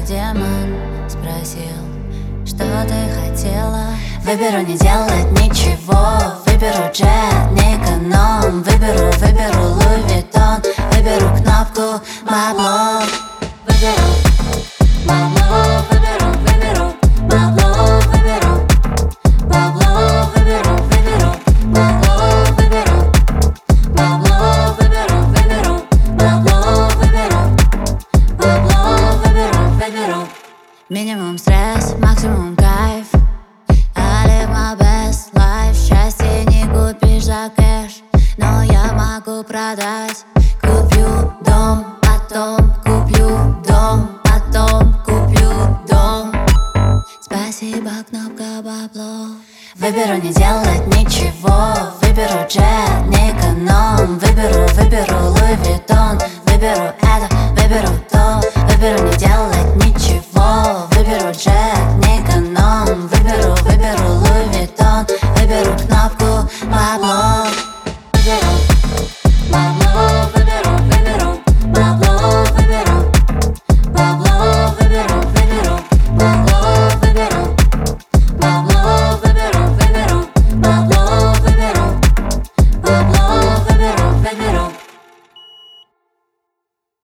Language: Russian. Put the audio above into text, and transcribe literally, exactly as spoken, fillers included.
демон спросил, что ты хотела. Выберу не делать ничего, выберу джет, не эконом. Выберу, выберу Луи Виттон, выберу кнопку бабло. Выберу бабло, выберу, выберу бабло, выберу бабло, выберу, выберу бабло, выберу бабло, выберу, выберу бабло, выберу бабло, выберу, выберу. Минимум стресс, максимум кайф. I live my best life. Счастье не купишь за кэш, но я могу продать. Куплю дом, потом куплю дом, потом куплю дом. Спасибо, кнопка бабло. Выберу не делать ничего, выберу джет, не эконом. Выберу, выберу Луи Виттон, выберу это, выберу